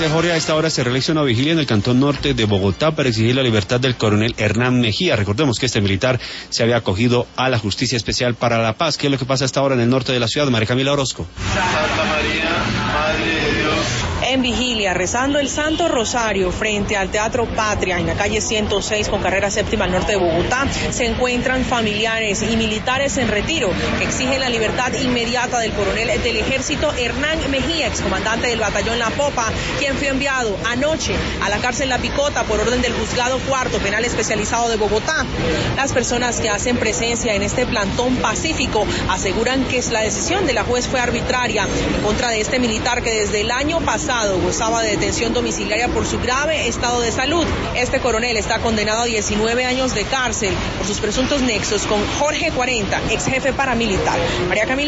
Gracias, Jorge. A esta hora se realiza una vigilia en el Cantón Norte de Bogotá para exigir la libertad del coronel Hernán Mejía. Recordemos que este militar se había acogido a la Justicia Especial para la Paz. ¿Qué es lo que pasa a esta hora en el norte de la ciudad? María Camila Orozco. Santa María, Madre de Dios. En vigilia, rezando el Santo Rosario frente al Teatro Patria, en la calle 106 con carrera séptima al norte de Bogotá, se encuentran familiares y militares en retiro que exigen la libertad inmediata del coronel del Ejército Hernán Mejía, excomandante del batallón La Popa, quien fue enviado anoche a la cárcel La Picota por orden del Juzgado Cuarto Penal Especializado de Bogotá. Las personas que hacen presencia en este plantón pacífico aseguran que la decisión de la juez fue arbitraria en contra de este militar que desde el año pasado gozaba de detención domiciliaria por su grave estado de salud. Este coronel está condenado a 19 años de cárcel por sus presuntos nexos con Jorge 40, ex jefe paramilitar. María Camila